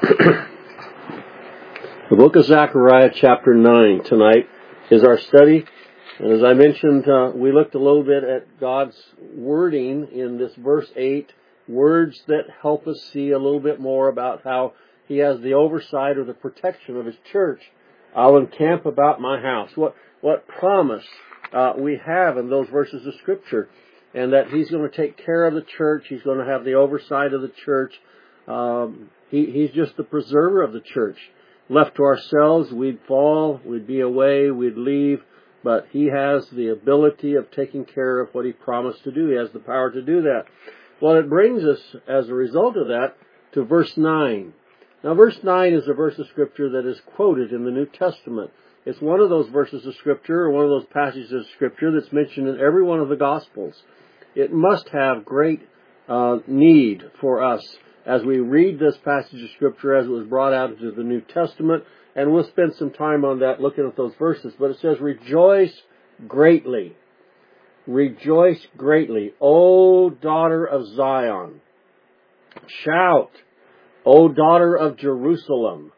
The book of Zechariah, chapter 9, tonight is our study. And as I mentioned, we looked a little bit at God's wording in this verse 8, words that help us see a little bit more about how He has the oversight or the protection of His church. I'll encamp about my house. What promise we have in those verses of Scripture, and that He's going to take care of the church. He's going to have the oversight of the church. He's just the preserver of the church. Left to ourselves, we'd fall, we'd be away, we'd leave, but He has the ability of taking care of what He promised to do. He has the power to do that. Well, it brings us, as a result of that, to verse 9. Now, verse 9 is a verse of Scripture that is quoted in the New Testament. It's one of those verses of Scripture, or one of those passages of Scripture that's mentioned in every one of the Gospels. It must have great need for us as we read this passage of Scripture as it was brought out into the New Testament, and we'll spend some time on that looking at those verses. But it says, rejoice greatly. Rejoice greatly, O daughter of Zion. Shout, O daughter of Jerusalem.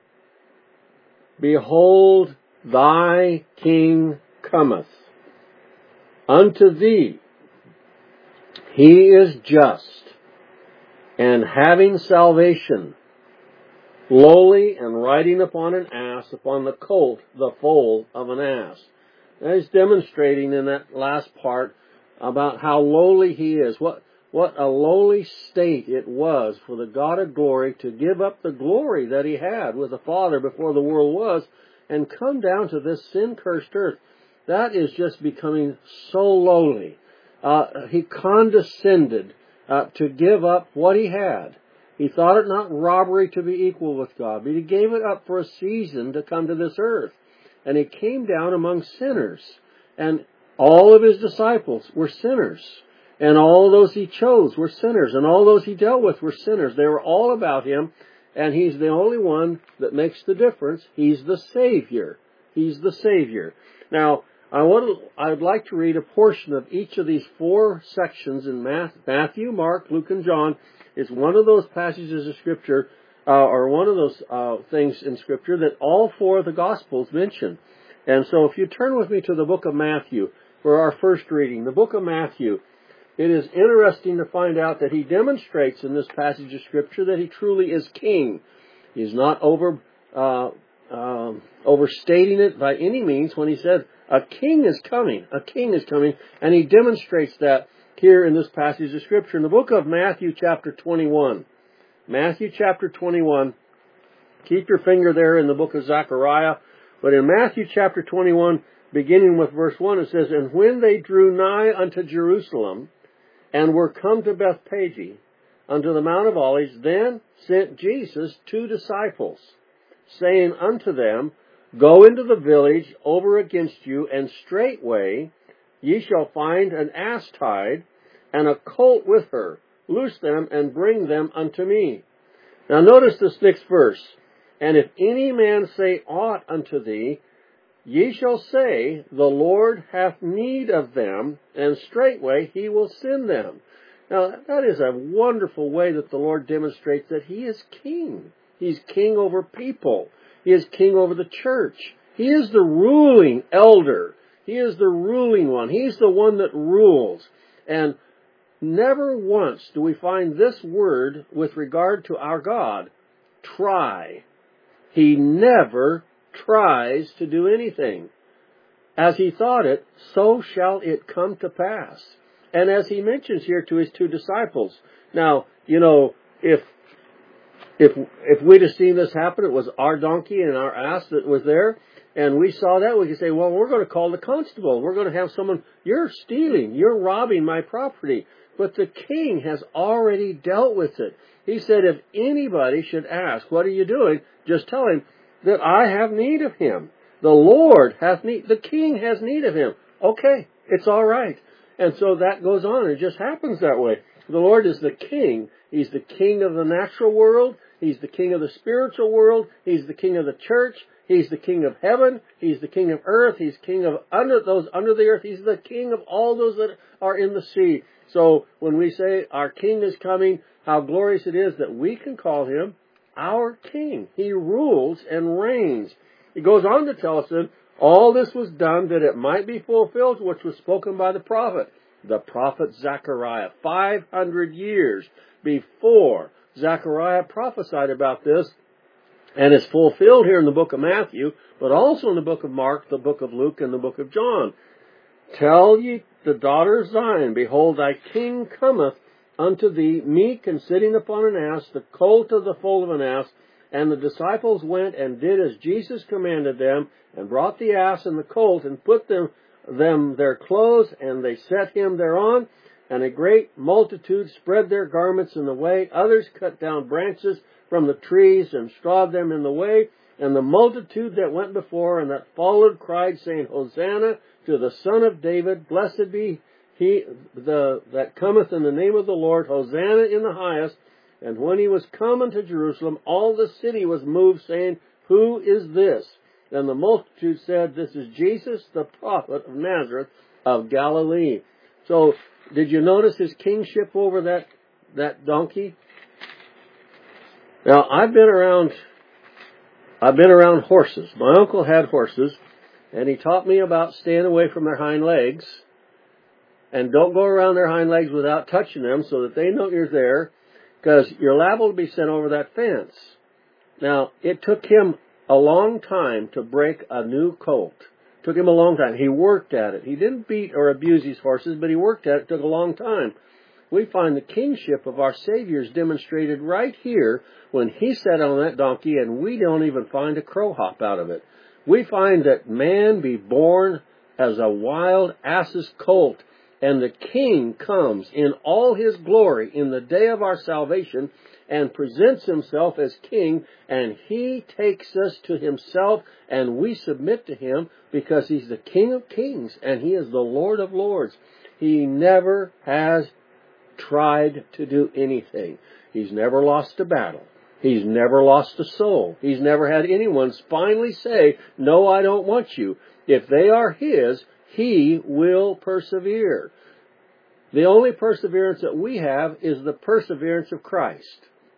Behold, thy King cometh. Unto thee He is just, and having salvation, lowly and riding upon an ass, upon the colt, the foal of an ass. Now he's demonstrating in that last part about how lowly He is. What a lowly state it was for the God of glory to give up the glory that He had with the Father before the world was and come down to this sin-cursed earth. That is just becoming so lowly. He condescended to give up what He had. He thought it not robbery to be equal with God, but He gave it up for a season to come to this earth. And He came down among sinners. And all of His disciples were sinners. And all those He chose were sinners. And all those He dealt with were sinners. They were all about Him. And He's the only one that makes the difference. He's the Savior. He's the Savior. Now, I'd like to read a portion of each of these four sections in Matthew, Mark, Luke, and John. It's one of those passages of Scripture, or one of those things in Scripture that all four of the Gospels mention. And so if you turn with me to the book of Matthew for our first reading, the book of Matthew, it is interesting to find out that He demonstrates in this passage of Scripture that He truly is King. He's not overstating it by any means when He said, a king is coming. A king is coming. And He demonstrates that here in this passage of Scripture. In the book of Matthew chapter 21. Matthew chapter 21. Keep your finger there in the book of Zechariah. But in Matthew chapter 21, beginning with verse 1, it says, And when they drew nigh unto Jerusalem, and were come to Bethphage, unto the Mount of Olives, then sent Jesus 2 disciples, saying unto them, Go into the village over against you, and straightway ye shall find an ass tied, and a colt with her. Loose them, and bring them unto me. Now notice this next verse. And if any man say aught unto thee, ye shall say, The Lord hath need of them, and straightway He will send them. Now that is a wonderful way that the Lord demonstrates that He is King. He's King over people. He is King over the church. He is the ruling elder. He is the ruling one. He's the one that rules. And never once do we find this word with regard to our God, try. He never tries to do anything. As He thought it, so shall it come to pass. And as He mentions here to His 2 disciples. Now, if we'd have seen this happen, it was our donkey and our ass that was there, and we saw that, we could say, well, we're going to call the constable. We're going to have someone, you're stealing, you're robbing my property. But the King has already dealt with it. He said, if anybody should ask, what are you doing? Just tell him that I have need of him. The Lord hath need, the King has need of him. Okay, it's all right. And so that goes on. It just happens that way. The Lord is the King. He's the King of the natural world. He's the King of the spiritual world. He's the King of the church. He's the King of heaven. He's the King of earth. He's King of those under the earth. He's the King of all those that are in the sea. So when we say our King is coming, how glorious it is that we can call Him our king. He rules and reigns. He goes on to tell us that all this was done that it might be fulfilled, which was spoken by the prophet Zechariah, 500 years before Zechariah prophesied about this, and is fulfilled here in the book of Matthew, but also in the book of Mark, the book of Luke, and the book of John. Tell ye the daughter of Zion, behold, thy king cometh unto thee, meek and sitting upon an ass, the colt of the foal of an ass. And the disciples went and did as Jesus commanded them, and brought the ass and the colt, and put them their clothes, and they set him thereon. And a great multitude spread their garments in the way. Others cut down branches from the trees, and strawed them in the way. And the multitude that went before and that followed cried, saying, Hosanna to the Son of David. Blessed be he that cometh in the name of the Lord. Hosanna in the highest. And when he was come unto Jerusalem, all the city was moved, saying, Who is this? And the multitude said, This is Jesus, the prophet of Nazareth of Galilee. So, did you notice his kingship over that donkey? Now, I've been around horses. My uncle had horses, and he taught me about staying away from their hind legs, and don't go around their hind legs without touching them so that they know you're there, because you're liable to be sent over that fence. Now, it took him a long time to break a new colt. It took him a long time. He worked at it. He didn't beat or abuse his horses, but he worked at it. It took a long time. We find the kingship of our Savior is demonstrated right here when he sat on that donkey, and we don't even find a crow hop out of it. We find that man be born as a wild ass's colt, and the King comes in all his glory in the day of our salvation and presents himself as King, and he takes us to himself, and we submit to him because he's the King of kings and he is the Lord of lords. He never has tried to do anything. He's never lost a battle. He's never lost a soul. He's never had anyone finally say, No, I don't want you. If they are his, he will persevere. The only perseverance that we have is the perseverance of Christ.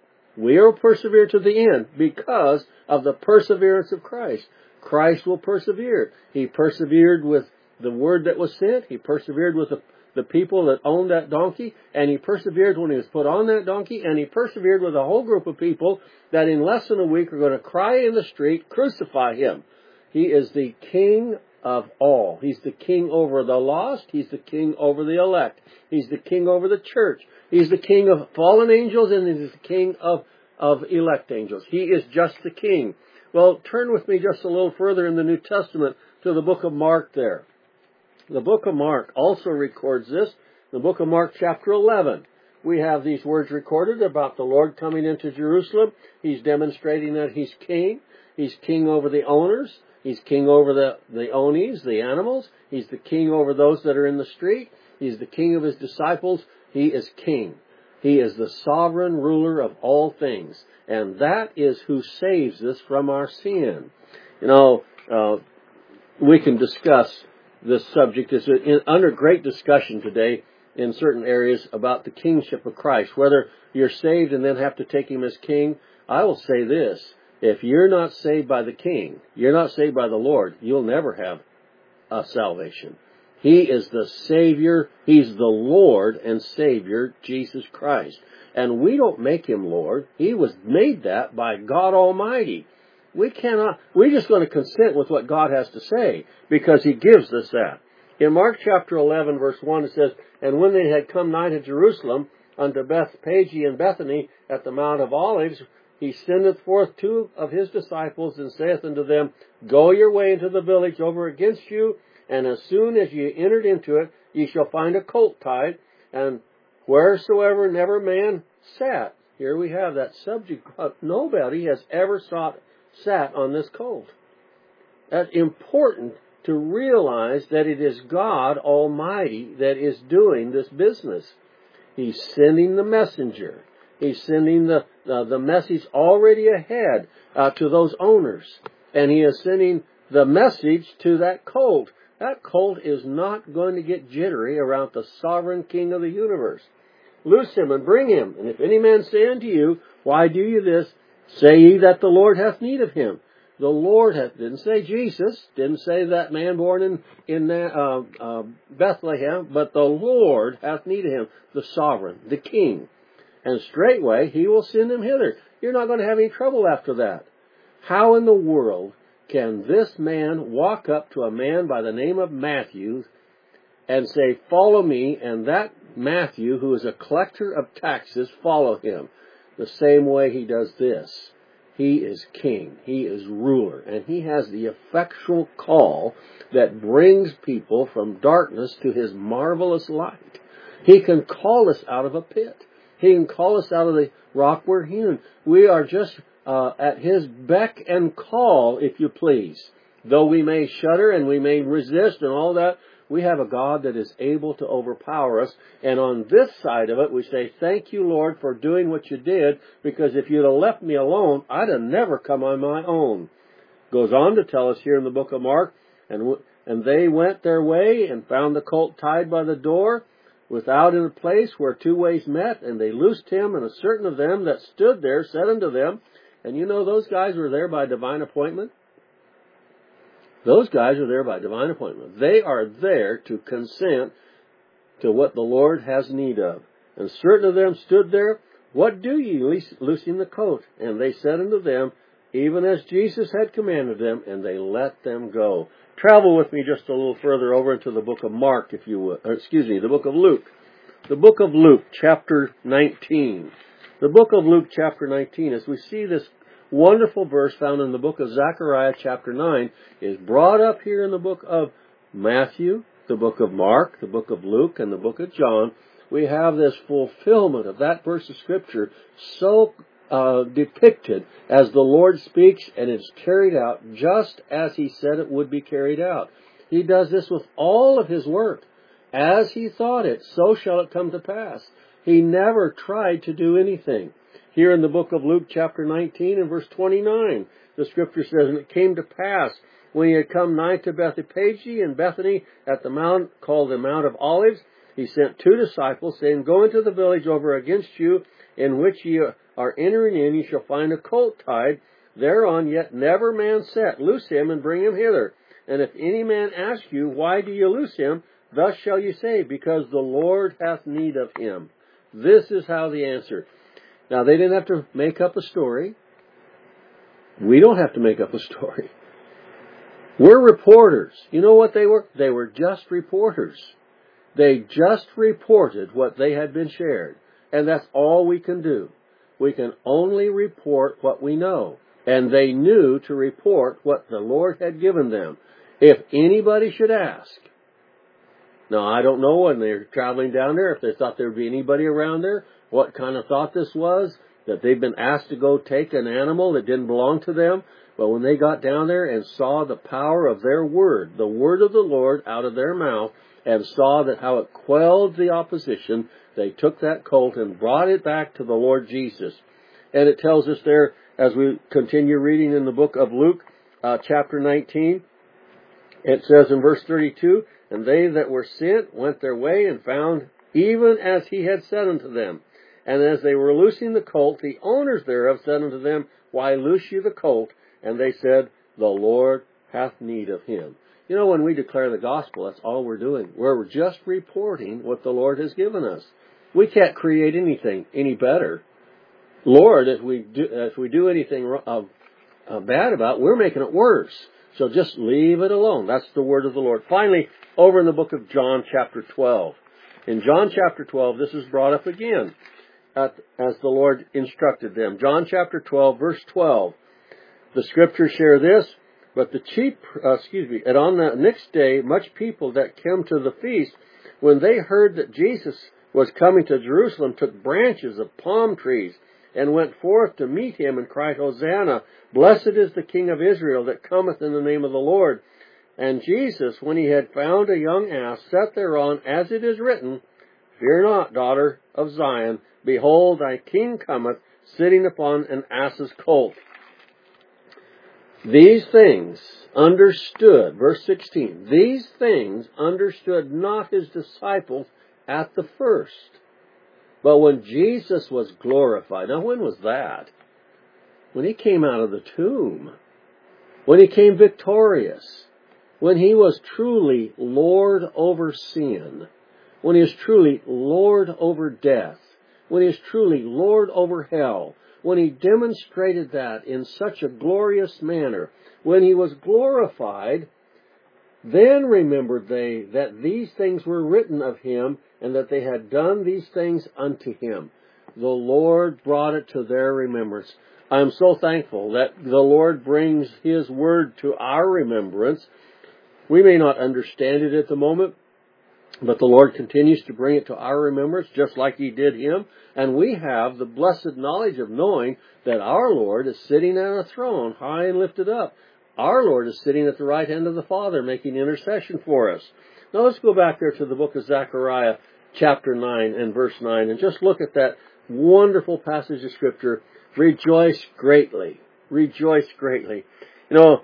We will persevere to the end because of the perseverance of Christ. Christ will persevere. He persevered with the word that was sent. He persevered with the people that owned that donkey. And he persevered when he was put on that donkey. And he persevered with a whole group of people that in less than a week are going to cry in the street, Crucify him. He is the King of all. He's the King over the lost. He's the King over the elect. He's the King over the church. He's the King of fallen angels, and he's the King of elect angels. He is just the King. Well, turn with me just a little further in the New Testament to the book of Mark there. The book of Mark also records this. The book of Mark chapter 11. We have these words recorded about the Lord coming into Jerusalem. He's demonstrating that he's King. He's King over the owners. He's King over the onies, the animals. He's the King over those that are in the street. He's the King of his disciples. He is King. He is the sovereign ruler of all things. And that is who saves us from our sin. You know, we can discuss this subject. It's under great discussion today in certain areas about the kingship of Christ. Whether you're saved and then have to take him as King, I will say this. If you're not saved by the King, you're not saved by the Lord, you'll never have a salvation. He is the Savior. He's the Lord and Savior, Jesus Christ. And we don't make him Lord. He was made that by God Almighty. We're just going to consent with what God has to say because he gives us that. In Mark chapter 11, verse 1, it says, And when they had come nigh to Jerusalem, unto Bethpage and Bethany at the Mount of Olives, he sendeth forth two of his disciples, and saith unto them, Go your way into the village over against you, and as soon as ye entered into it, ye shall find a colt tied, and wheresoever never man sat. Here we have that subject. Nobody has ever sat on this colt. That's important to realize that it is God Almighty that is doing this business. He's sending the messenger. He's sending the message already ahead to those owners. And he is sending the message to that colt. That colt is not going to get jittery around the sovereign King of the universe. Loose him and bring him. And if any man say unto you, Why do you this? Say ye that the Lord hath need of him. The Lord hath, didn't say Jesus, didn't say that man born in Bethlehem, but the Lord hath need of him, the sovereign, the king. And straightway he will send him hither. You're not going to have any trouble after that. How in the world can this man walk up to a man by the name of Matthew and say, follow me, and that Matthew, who is a collector of taxes, follow him? The same way he does this. He is king, he is ruler, and he has the effectual call that brings people from darkness to his marvelous light. He can call us out of a pit. He can call us out of the rock we're hewn. We are just at his beck and call, if you please. Though we may shudder and we may resist and all that, we have a God that is able to overpower us. And on this side of it, we say, thank you, Lord, for doing what you did, because if you'd have left me alone, I'd have never come on my own. Goes on to tell us here in the book of Mark, and they went their way and found the colt tied by the door, without in a place where two ways met, and they loosed him, and a certain of them that stood there said unto them, and you know those guys were there by divine appointment. Those guys are there by divine appointment. They are there to consent to what the Lord has need of. And certain of them stood there, what do ye, loosing the coat? And they said unto them, even as Jesus had commanded them, and they let them go. Travel with me just a little further over into the book of Mark, if you would. The book of Luke. The book of Luke, chapter 19. The book of Luke, chapter 19, as we see this wonderful verse found in the book of Zechariah, chapter 9, is brought up here in the book of Matthew, the book of Mark, the book of Luke, and the book of John. We have this fulfillment of that verse of Scripture so depicted as the Lord speaks, and it's carried out just as He said it would be carried out. He does this with all of His work. As He thought it, so shall it come to pass. He never tried to do anything. Here in the book of Luke, chapter 19, and verse 29, the Scripture says, and it came to pass, when he had come nigh to Bethphage and Bethany at the mount called the Mount of Olives, he sent 2 disciples, saying, go into the village over against you, in which ye are entering in, ye shall find a colt tied, thereon yet never man sat. Loose him, and bring him hither. And if any man ask you, why do you loose him? Thus shall you say, because the Lord hath need of him. This is how the answer. Now, they didn't have to make up a story. We don't have to make up a story. We're reporters. You know what they were? They were just reporters. They just reported what they had been shared. And that's all we can do. We can only report what we know. And they knew to report what the Lord had given them. If anybody should ask. Now, I don't know when they're traveling down there, if they thought there would be anybody around there, what kind of thought this was, that they'd been asked to go take an animal that didn't belong to them. But when they got down there and saw the power of their word, the word of the Lord out of their mouth, and saw that how it quelled the opposition, they took that colt and brought it back to the Lord Jesus. And it tells us there, as we continue reading in the book of Luke, chapter 19, it says in verse 32, and they that were sent went their way and found even as he had said unto them. And as they were loosing the colt, the owners thereof said unto them, why loose you the colt? And they said, the Lord hath need of him. You know, when we declare the gospel, that's all we're doing. We're just reporting what the Lord has given us. We can't create anything any better. Lord, if we do anything bad about it, we're making it worse. So just leave it alone. That's the word of the Lord. Finally, over in the book of John, chapter 12. In John chapter 12, this is brought up again as the Lord instructed them. John chapter 12, verse 12. The Scriptures share this, but and on the next day, much people that came to the feast, when they heard that Jesus was coming to Jerusalem, took branches of palm trees and went forth to meet him and cried, Hosanna, blessed is the King of Israel that cometh in the name of the Lord. And Jesus, when he had found a young ass, sat thereon, as it is written, fear not, daughter of Zion, behold, thy king cometh, sitting upon an ass's colt. These things understood, verse 16, these things understood not his disciples at the first. But when Jesus was glorified, now when was that? when he came out of the tomb, when he came victorious, when he was truly Lord over sin, when he is truly Lord over death, when he is truly Lord over hell, when he demonstrated that in such a glorious manner, when he was glorified, then remembered they that these things were written of him, and that they had done these things unto him. The Lord brought it to their remembrance. I am so thankful that the Lord brings his word to our remembrance. We may not understand it at the moment, but the Lord continues to bring it to our remembrance, just like he did him. And we have the blessed knowledge of knowing that our Lord is sitting on a throne, high and lifted up. Our Lord is sitting at the right hand of the Father, making intercession for us. Now let's go back there to the book of Zechariah, chapter 9 and verse 9, and just look at that wonderful passage of Scripture. Rejoice greatly. Rejoice greatly. You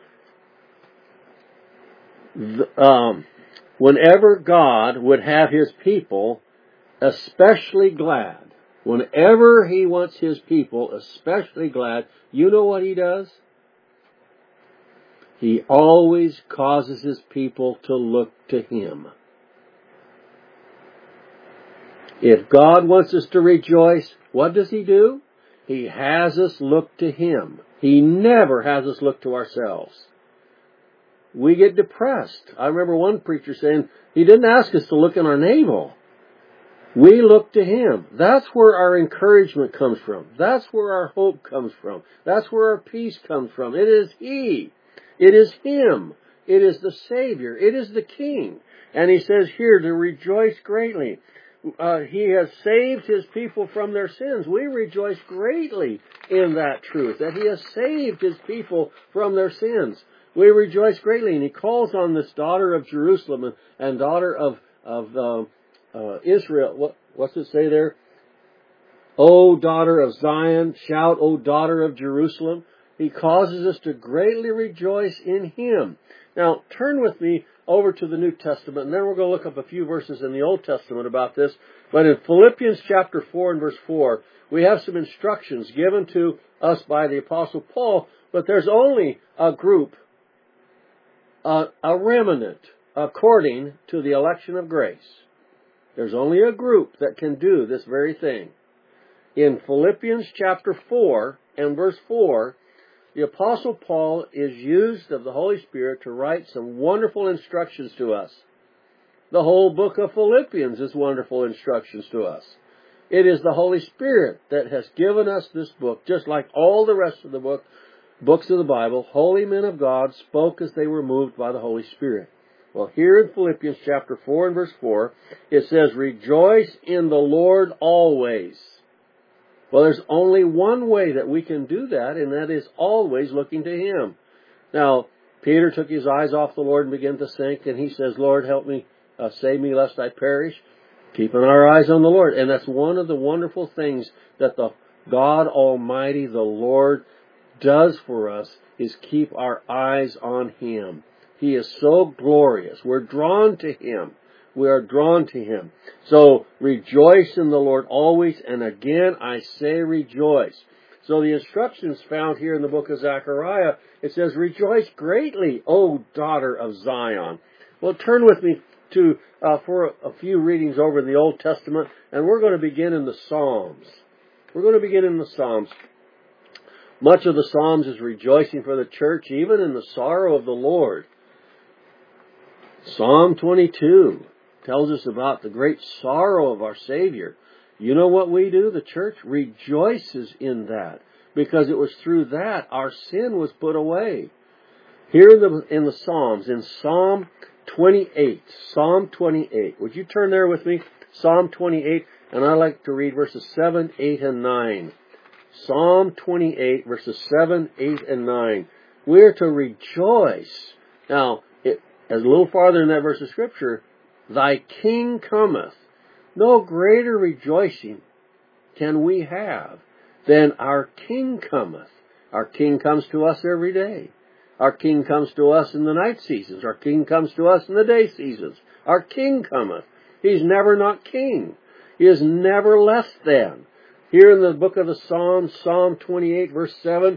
know, whenever God would have his people especially glad, whenever he wants his people especially glad, you know what he does? He always causes his people to look to him. If God wants us to rejoice, what does he do? He has us look to him. He never has us look to ourselves. We get depressed. I remember one preacher saying, he didn't ask us to look in our navel. We look to him. That's where our encouragement comes from. That's where our hope comes from. That's where our peace comes from. It is he. It is him. It is the Savior. It is the King. And he says here to rejoice greatly. He has saved his people from their sins. We rejoice greatly in that truth, that he has saved his people from their sins. We rejoice greatly. And he calls on this daughter of Jerusalem and daughter of Israel. What's it say there? O daughter of Zion, shout, O daughter of Jerusalem. He causes us to greatly rejoice in him. Now, turn with me over to the New Testament, and then we're going to look up a few verses in the Old Testament about this. But in Philippians chapter 4 and verse 4, we have some instructions given to us by the Apostle Paul, but there's only a group, a remnant, according to the election of grace. There's only a group that can do this very thing. In Philippians chapter 4 and verse 4, the Apostle Paul is used of the Holy Spirit to write some wonderful instructions to us. The whole book of Philippians is wonderful instructions to us. It is the Holy Spirit that has given us this book, just like all the rest of the books of the Bible. Holy men of God spoke as they were moved by the Holy Spirit. Well, here in Philippians chapter 4 and verse 4, it says, rejoice in the Lord always. Well, there's only one way that we can do that, and that is always looking to him. Now, Peter took his eyes off the Lord and began to sink, and he says, Lord, help me, save me lest I perish. Keeping our eyes on the Lord. And that's one of the wonderful things that the God Almighty, the Lord, does for us, is keep our eyes on him. He is so glorious. We're drawn to him. We are drawn to him. So rejoice in the Lord always, and again I say rejoice. So the instructions found here in the book of Zechariah, it says, rejoice greatly, O daughter of Zion. Well, turn with me to for a few readings over in the Old Testament, and we're going to begin in the Psalms. We're going to begin in the Psalms. Much of the Psalms is rejoicing for the church, even in the sorrow of the Lord. Psalm 22 tells us about the great sorrow of our Savior. You know what we do? The church rejoices in that, because it was through that our sin was put away. Here in the Psalms, in Psalm 28, Psalm 28. Would you turn there with me? Psalm 28, and I'd like to read verses 7, 8, and 9. Psalm 28, verses 7, 8, and 9. We're to rejoice. Now, as a little farther in that verse of Scripture, thy King cometh. No greater rejoicing can we have than our King cometh. Our King comes to us every day. Our King comes to us in the night seasons. Our King comes to us in the day seasons. Our King cometh. He's never not King. He is never less than. Here in the book of the Psalms, Psalm 28, verse 7,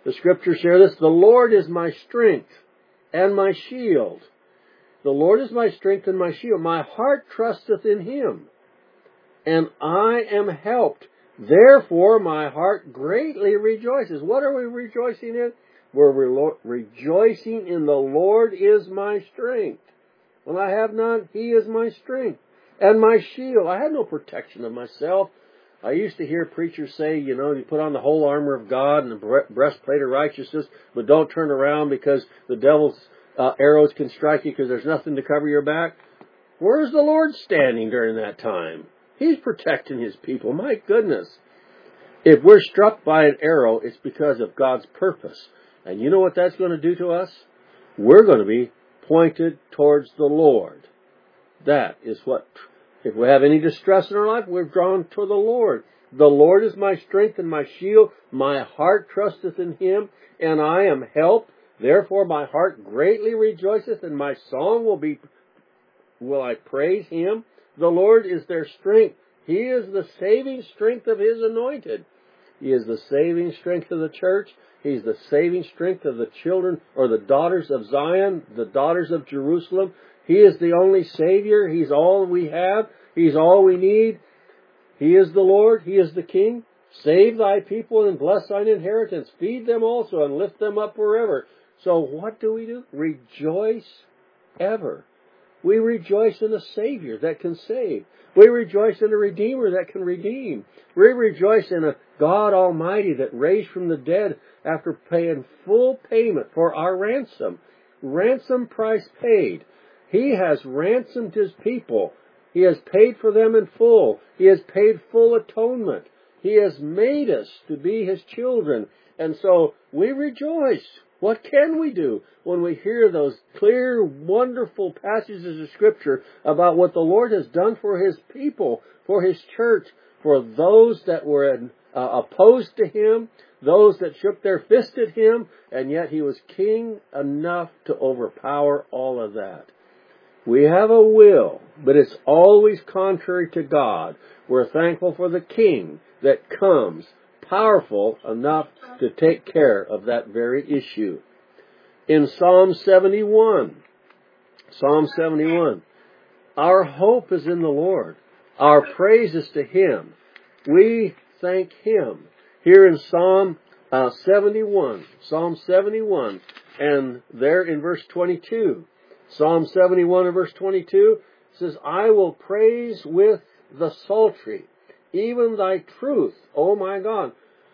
The scriptures share this. The Lord is my strength and my shield. The Lord is my strength and my shield. My heart trusteth in him, and I am helped. Therefore my heart greatly rejoices. What are we rejoicing in? We're rejoicing in the Lord is my strength. When I have none, he is my strength and my shield. I have no protection of myself. I used to hear preachers say, you put on the whole armor of God and the breastplate of righteousness, but don't turn around because the devil's arrows can strike you because there's nothing to cover your back. Where's the Lord standing during that time? He's protecting his people. My goodness. If we're struck by an arrow, it's because of God's purpose. And you know what that's going to do to us? We're going to be pointed towards the Lord. That is what, if we have any distress in our life, we're drawn to the Lord. The Lord is my strength and my shield. My heart trusteth in him, and I am helped. Therefore my heart greatly rejoiceth, and my song will I praise him. The Lord is their strength. He is the saving strength of his anointed. He is the saving strength of the church. He's the saving strength of the children or the daughters of Zion, the daughters of Jerusalem. He is the only Savior. He's all we have. He's all we need. He is the Lord. He is the King. Save thy people and bless thine inheritance. Feed them also and lift them up forever. So what do? Rejoice ever. We rejoice in a Savior that can save. We rejoice in a Redeemer that can redeem. We rejoice in a God Almighty that raised from the dead after paying full payment for our ransom. Ransom price paid. He has ransomed his people. He has paid for them in full. He has paid full atonement. He has made us to be his children. And so we rejoice. What can we do when we hear those clear, wonderful passages of Scripture about what the Lord has done for his people, for his church, for those that were opposed to him, those that shook their fist at him, and yet he was king enough to overpower all of that. We have a will, but it's always contrary to God. We're thankful for the King that comes, powerful enough to take care of that very issue. In Psalm 71, our hope is in the Lord. Our praise is to him. We thank him. Here in Psalm 71, and there in verse 22, Psalm 71 and verse 22 says, I will praise with the psaltery, even thy truth, O my God.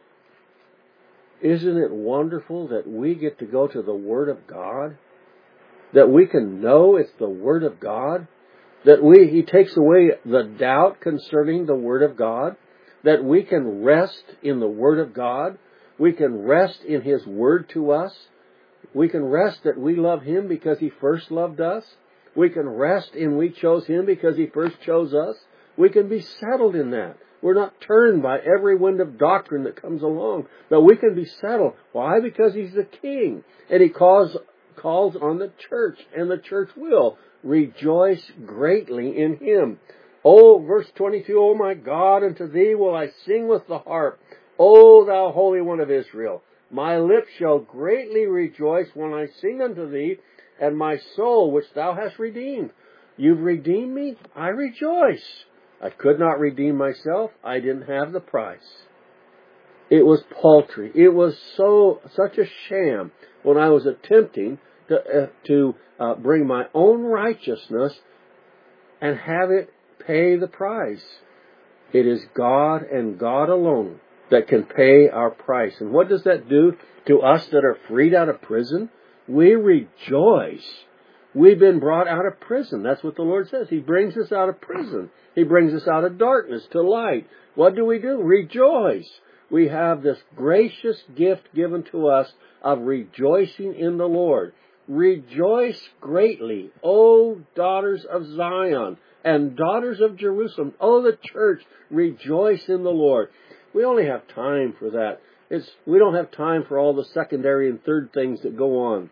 Isn't it wonderful that we get to go to the Word of God? That we can know it's the Word of God? That he takes away the doubt concerning the Word of God? That we can rest in the Word of God? We can rest in his Word to us? We can rest that we love him because he first loved us. We can rest in we chose him because he first chose us. We can be settled in that. We're not turned by every wind of doctrine that comes along, but we can be settled. Why? Because he's the King, and he calls on the church, and the church will rejoice greatly in him. Oh, verse 22, O my God, unto thee will I sing with the harp, O thou Holy One of Israel. My lips shall greatly rejoice when I sing unto thee, and my soul which thou hast redeemed. You've redeemed me? I rejoice. I could not redeem myself. I didn't have the price. It was paltry. It was such a sham when I was attempting to bring my own righteousness and have it pay the price. It is God and God alone that can pay our price. And what does that do to us that are freed out of prison? We rejoice. We've been brought out of prison. That's what the Lord says. He brings us out of prison. He brings us out of darkness to light. What do? Rejoice. We have this gracious gift given to us of rejoicing in the Lord. Rejoice greatly, O daughters of Zion and daughters of Jerusalem. O the church, rejoice in the Lord. We only have time for that. We don't have time for all the secondary and third things that go on.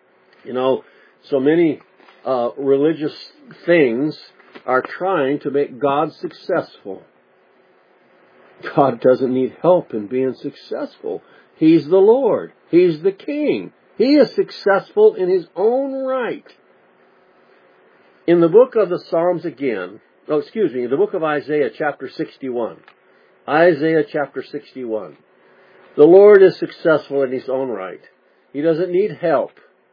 So many religious things are trying to make God successful. God doesn't need help in being successful. He's the Lord. He's the King. He is successful in His own right. In the book of the Psalms again, in the book of Isaiah chapter 61. Isaiah chapter 61. The Lord is successful in His own right. He doesn't need help.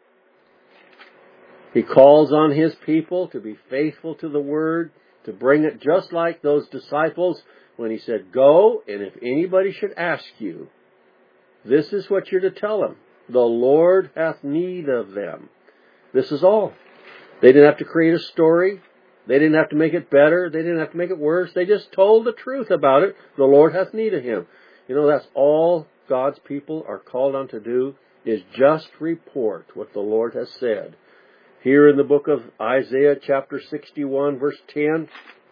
He calls on His people to be faithful to the Word, to bring it just like those disciples when He said, "Go, and if anybody should ask you, this is what you're to tell them. The Lord hath need of them." This is all. They didn't have to create a story. They didn't have to make it better. They didn't have to make it worse. They just told the truth about it. The Lord hath need of him. You know, that's all God's people are called on to do, is just report what the Lord has said. Here in the book of Isaiah chapter 61 verse 10,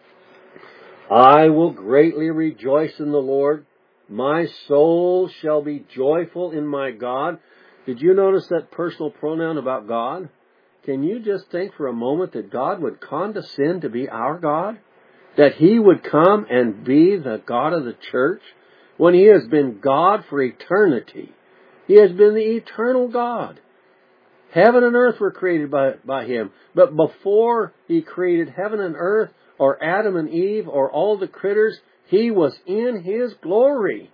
"I will greatly rejoice in the Lord. My soul shall be joyful in my God." Did you notice that personal pronoun about God? Can you just think for a moment that God would condescend to be our God? That He would come and be the God of the church when He has been God for eternity? He has been the eternal God. Heaven and earth were created by Him. But before He created heaven and earth, or Adam and Eve, or all the critters, He was in His glory.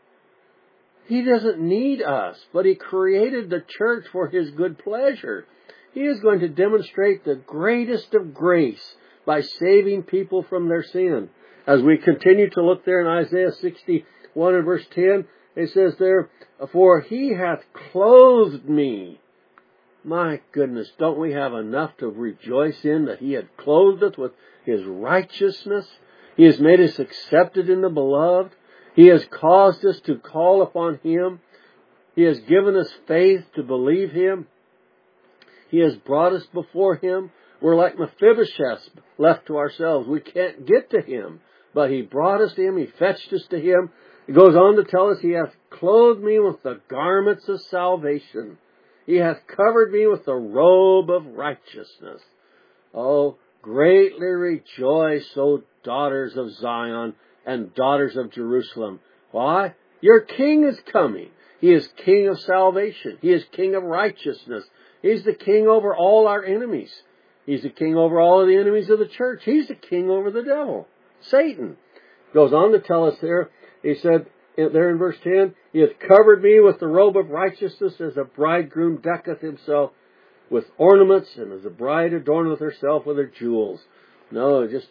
He doesn't need us, but He created the church for His good pleasure. He is going to demonstrate the greatest of grace by saving people from their sin. As we continue to look there in Isaiah 61 and verse 10, it says there, "For He hath clothed me." My goodness, don't we have enough to rejoice in that He had clothed us with His righteousness? He has made us accepted in the Beloved. He has caused us to call upon Him. He has given us faith to believe Him. He has brought us before Him. We're like Mephibosheth left to ourselves. We can't get to Him. But He brought us to Him. He fetched us to Him. It goes on to tell us, "He hath clothed me with the garments of salvation. He hath covered me with the robe of righteousness." Oh, greatly rejoice, O daughters of Zion and daughters of Jerusalem. Why? Your King is coming. He is King of salvation. He is King of righteousness. He's the King over all our enemies. He's the King over all of the enemies of the church. He's the King over the devil, Satan. Goes on to tell us there, he said there in verse 10, "He hath covered me with the robe of righteousness, as a bridegroom decketh himself with ornaments, and as a bride adorneth herself with her jewels." No, just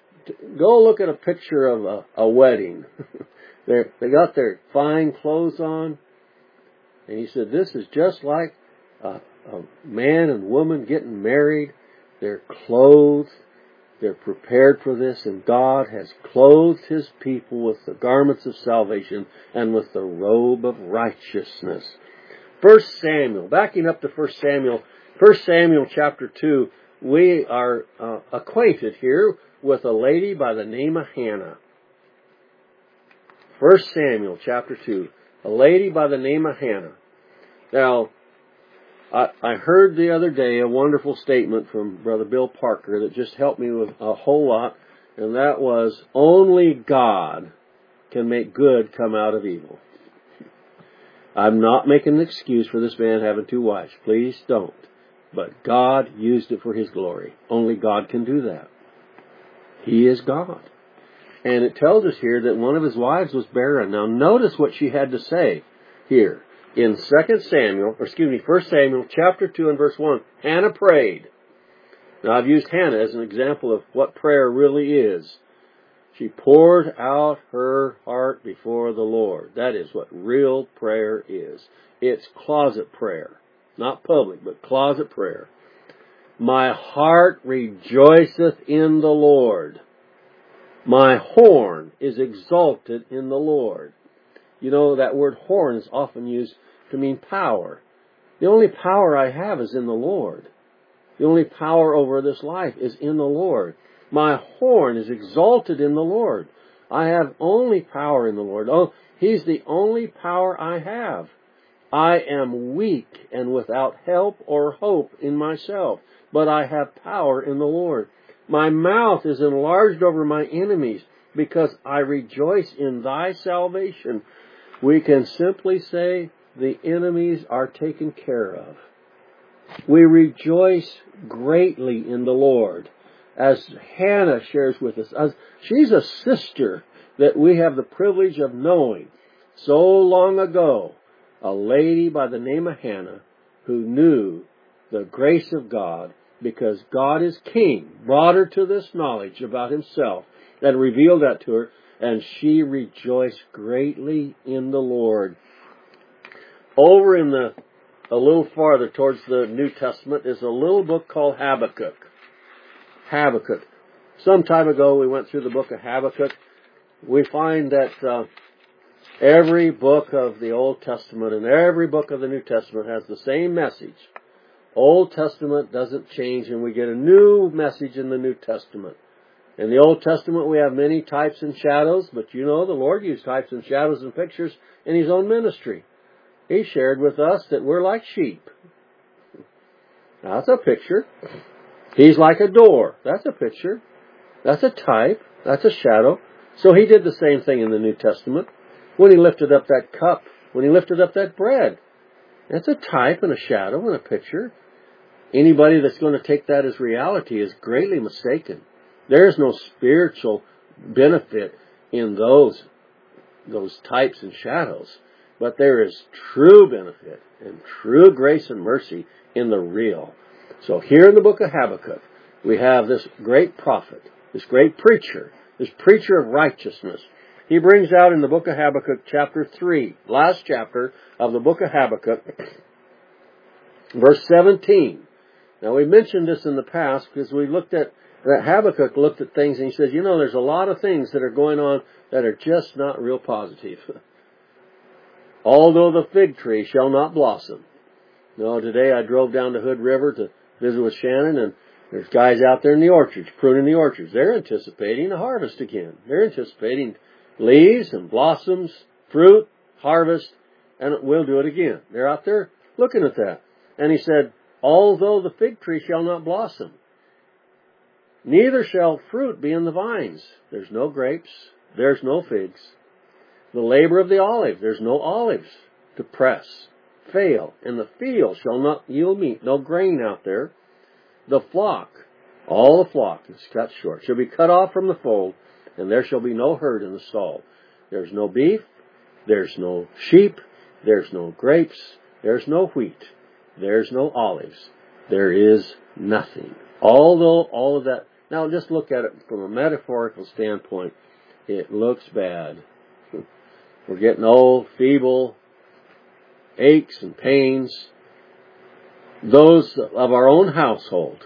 go look at a picture of a wedding. They got their fine clothes on. And he said, this is just like a man and woman getting married. They're clothed. They're prepared for this. And God has clothed His people with the garments of salvation and with the robe of righteousness. 1 Samuel, backing up to 1 Samuel. 1 Samuel chapter 2, we are acquainted here with a lady by the name of Hannah. 1 Samuel chapter 2, a lady by the name of Hannah. Now, I heard the other day a wonderful statement from Brother Bill Parker that just helped me with a whole lot, and that was, only God can make good come out of evil. I'm not making an excuse for this man having two wives. Please don't. But God used it for His glory. Only God can do that. He is God. And it tells us here that one of His wives was barren. Now notice what she had to say here. In 1 Samuel chapter 2 and verse 1, Hannah prayed. Now I've used Hannah as an example of what prayer really is. She poured out her heart before the Lord. That is what real prayer is. It's closet prayer. Not public, but closet prayer. "My heart rejoiceth in the Lord. My horn is exalted in the Lord." You know, that word horn is often used to mean power. The only power I have is in the Lord. The only power over this life is in the Lord. My horn is exalted in the Lord. I have only power in the Lord. Oh, He's the only power I have. I am weak and without help or hope in myself, but I have power in the Lord. My mouth is enlarged over my enemies, because I rejoice in Thy salvation. We can simply say, the enemies are taken care of. We rejoice greatly in the Lord. As Hannah shares with us, she's a sister that we have the privilege of knowing. So long ago, a lady by the name of Hannah who knew the grace of God because God is King, brought her to this knowledge about Himself and revealed that to her, and she rejoiced greatly in the Lord. Over in a little farther towards the New Testament is a little book called Habakkuk. Habakkuk. Some time ago we went through the book of Habakkuk. We find that every book of the Old Testament and every book of the New Testament has the same message. Old Testament doesn't change, and we get a new message in the New Testament. In the Old Testament we have many types and shadows, but you know the Lord used types and shadows and pictures in His own ministry. He shared with us that we're like sheep. That's a picture. He's like a door. That's a picture. That's a type. That's a shadow. So He did the same thing in the New Testament. When He lifted up that cup, when He lifted up that bread, that's a type and a shadow and a picture. Anybody that's going to take that as reality is greatly mistaken. There is no spiritual benefit in those types and shadows. But there is true benefit and true grace and mercy in the real. So here in the book of Habakkuk, we have this great prophet, this great preacher, this preacher of righteousness. He brings out in the book of Habakkuk chapter 3, last chapter of the book of Habakkuk, verse 17. Now we mentioned this in the past because we looked at that Habakkuk looked at things and he says, there's a lot of things that are going on that are just not real positive. Although the fig tree shall not blossom. Today I drove down to Hood River to visit with Shannon, and there's guys out there in the orchards, pruning the orchards. They're anticipating a harvest again. They're anticipating leaves and blossoms, fruit, harvest, and we'll do it again. They're out there looking at that. And he said, although the fig tree shall not blossom, neither shall fruit be in the vines. There's no grapes. There's no figs. The labor of the olive, there's no olives to press, fail, and the field shall not yield meat, no grain out there. The flock, all the flock is cut short, shall be cut off from the fold, and there shall be no herd in the stall. There's no beef, there's no sheep, there's no grapes, there's no wheat, there's no olives, there is nothing. Although all of that, now just look at it from a metaphorical standpoint, it looks bad. We're getting old, feeble, aches and pains. Those of our own household.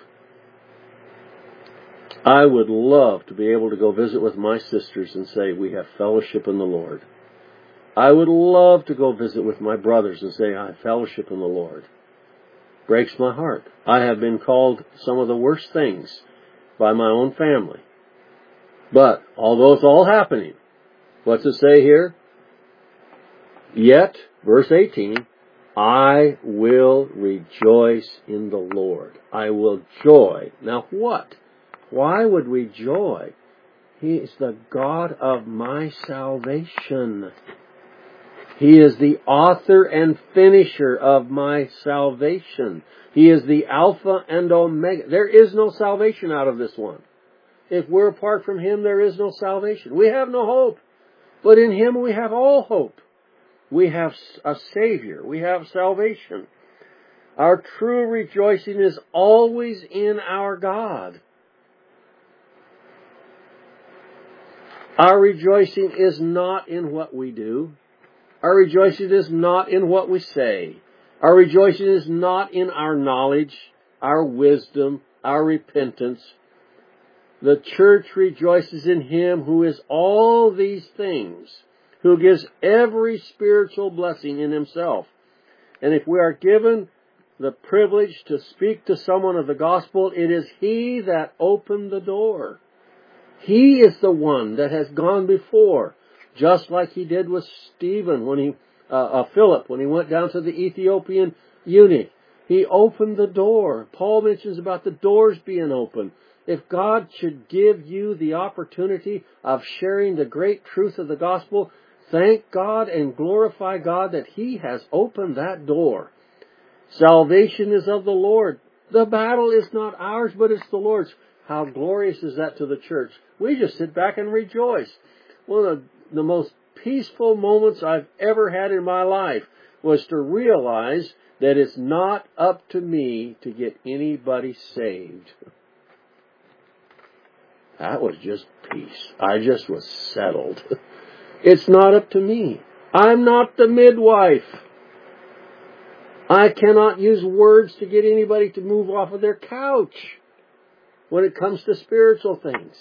I would love to be able to go visit with my sisters and say, we have fellowship in the Lord. I would love to go visit with my brothers and say, I have fellowship in the Lord. Breaks my heart. I have been called some of the worst things by my own family. But, although it's all happening, what's it say here? Yet, verse 18, I will rejoice in the Lord. I will joy. Now what? Why would we joy? He is the God of my salvation. He is the author and finisher of my salvation. He is the Alpha and Omega. There is no salvation out of this one. If we're apart from Him, there is no salvation. We have no hope. But in Him we have all hope. We have a Savior. We have salvation. Our true rejoicing is always in our God. Our rejoicing is not in what we do. Our rejoicing is not in what we say. Our rejoicing is not in our knowledge, our wisdom, our repentance. The church rejoices in Him who is all these things, who gives every spiritual blessing in Himself. And if we are given the privilege to speak to someone of the gospel, it is He that opened the door. He is the one that has gone before, just like He did with Philip when he went down to the Ethiopian eunuch. He opened the door. Paul mentions about the doors being open. If God should give you the opportunity of sharing the great truth of the gospel, Thank God and glorify God that He has opened that door. Salvation is of the Lord. The battle is not ours, but it's the Lord's. How glorious is that to the church? We just sit back and rejoice. One of the most peaceful moments I've ever had in my life was to realize that it's not up to me to get anybody saved. That was just peace. I just was settled. It's not up to me. I'm not the midwife. I cannot use words to get anybody to move off of their couch when it comes to spiritual things.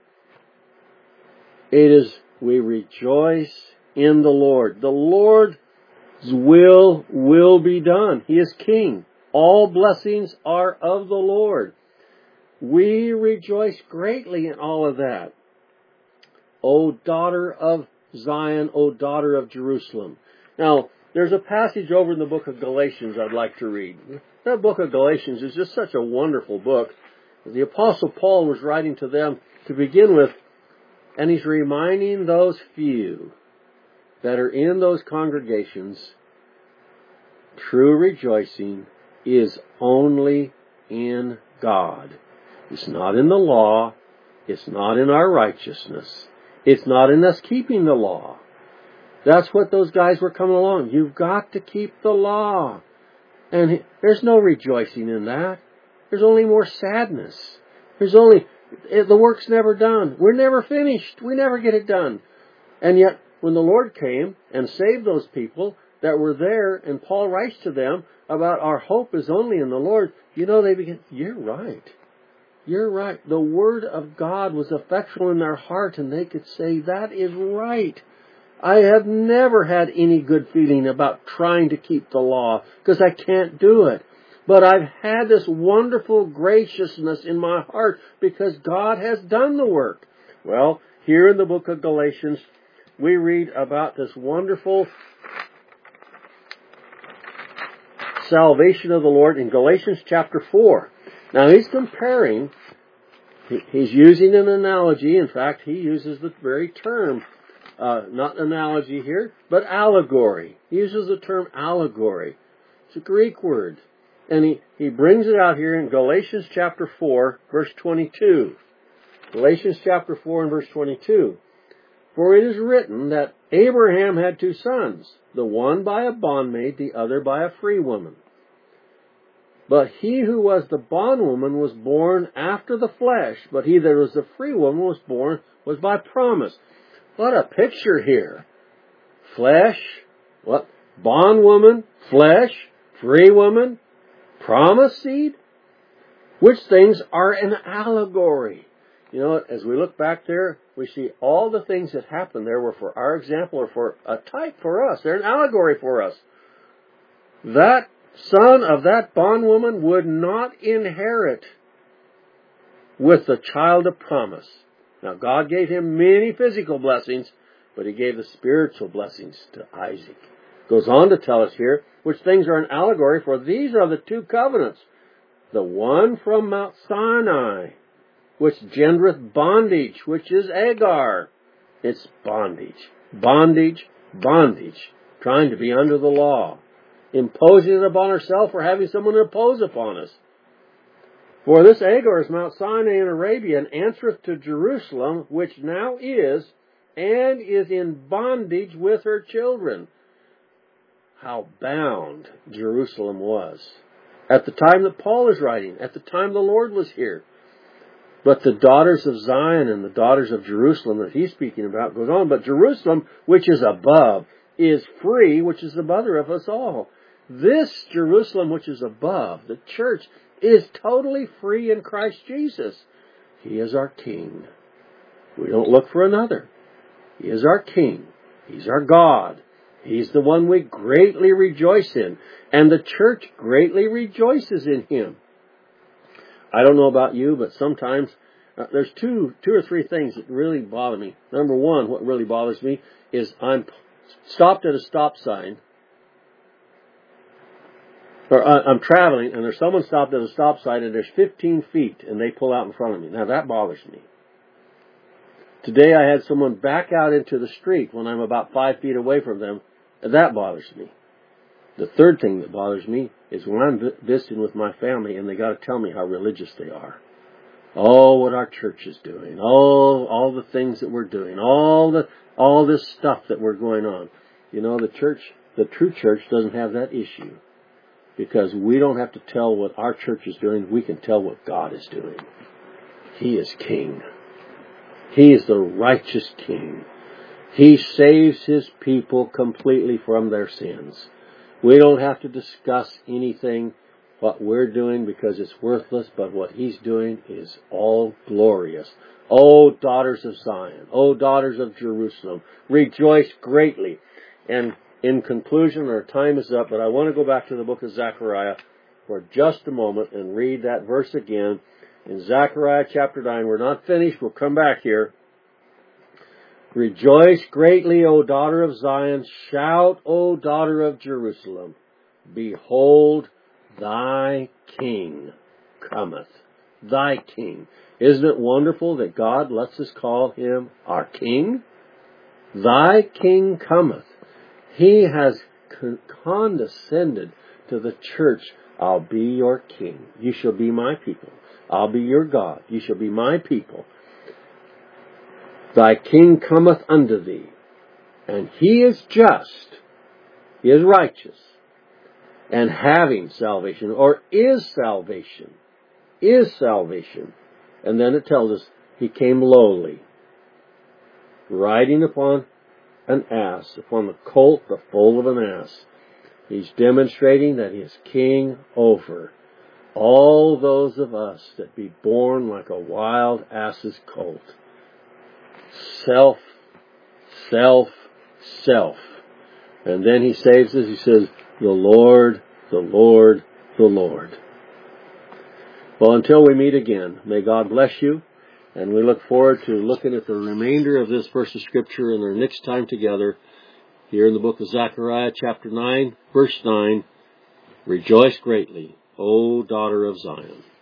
We rejoice in the Lord. The Lord's will be done. He is King. All blessings are of the Lord. We rejoice greatly in all of that. O daughter of Zion, O daughter of Jerusalem. Now, there's a passage over in the book of Galatians I'd like to read. That book of Galatians is just such a wonderful book. The Apostle Paul was writing to them to begin with, and he's reminding those few that are in those congregations, true rejoicing is only in God. It's not in the law. It's not in our righteousness. It's not in us keeping the law. That's what those guys were coming along. You've got to keep the law. And there's no rejoicing in that. There's only more sadness. The work's never done. We're never finished. We never get it done. And yet, when the Lord came and saved those people that were there, and Paul writes to them about our hope is only in the Lord, they begin, you're right. You're right. The Word of God was effectual in their heart, and they could say, that is right. I have never had any good feeling about trying to keep the law, because I can't do it. But I've had this wonderful graciousness in my heart because God has done the work. Well, here in the book of Galatians, we read about this wonderful salvation of the Lord in Galatians chapter 4. Now he's comparing, he's using an analogy. In fact, he uses the very term, not analogy here, but allegory. He uses the term allegory. It's a Greek word. And he brings it out here in Galatians chapter 4, verse 22. Galatians chapter 4 and verse 22. For it is written that Abraham had two sons, the one by a bondmaid, the other by a free woman. But he who was the bondwoman was born after the flesh, but he that was the free woman was by promise. What a picture here. Flesh, what? Bondwoman, flesh, free woman, promise seed? Which things are an allegory. As we look back there, we see all the things that happened there were for our example or for a type for us. They're an allegory for us. That son of that bondwoman would not inherit with the child of promise. Now, God gave him many physical blessings, but He gave the spiritual blessings to Isaac. Goes on to tell us here, which things are an allegory, for these are the two covenants. The one from Mount Sinai, which gendereth bondage, which is Agar. It's bondage. Bondage, bondage. Trying to be under the law. Imposing it upon ourselves or having someone impose upon us. For this Agar is Mount Sinai in Arabia, and answereth to Jerusalem, which now is, and is in bondage with her children. How bound Jerusalem was. At the time that Paul is writing, at the time the Lord was here. But the daughters of Zion and the daughters of Jerusalem that he's speaking about goes on. But Jerusalem, which is above, is free, which is the mother of us all. This Jerusalem, which is above, the church, is totally free in Christ Jesus. He is our King. We don't look for another. He is our King. He's our God. He's the one we greatly rejoice in. And the church greatly rejoices in Him. I don't know about you, but sometimes there's two or three things that really bother me. Number one, what really bothers me is I'm stopped at a stop sign. Or I'm traveling and there's someone stopped at a stop sign and there's 15 feet and they pull out in front of me. Now that bothers me. Today I had someone back out into the street when I'm about 5 feet away from them, and that bothers me. The third thing that bothers me is when I'm visiting with my family and they got to tell me how religious they are. Oh, what our church is doing. All the things that we're doing. All this stuff that we're going on. You know, the true church doesn't have that issue. Because we don't have to tell what our church is doing. We can tell what God is doing. He is King. He is the righteous King. He saves His people completely from their sins. We don't have to discuss anything, what we're doing, because it's worthless, but what He's doing is all glorious. O daughters of Zion, O daughters of Jerusalem, rejoice greatly. And in conclusion, our time is up, but I want to go back to the book of Zechariah for just a moment and read that verse again. In Zechariah chapter 9, we're not finished, we'll come back here. Rejoice greatly, O daughter of Zion. Shout, O daughter of Jerusalem. Behold, thy King cometh. Thy King. Isn't it wonderful that God lets us call Him our King? Thy King cometh. He has condescended to the church. I'll be your King. You shall be my people. I'll be your God. You shall be my people. Thy King cometh unto thee, and He is just, He is righteous, and having salvation, or is salvation, And then it tells us He came lowly, riding upon an ass, upon the colt, the foal of an ass. He's demonstrating that He is King over all those of us that be born like a wild ass's colt. Self. And then He saves us. He says, the Lord, the Lord, the Lord. Well, until we meet again, may God bless you. And we look forward to looking at the remainder of this verse of Scripture in our next time together here in the book of Zechariah, chapter 9, verse 9. Rejoice greatly, O daughter of Zion.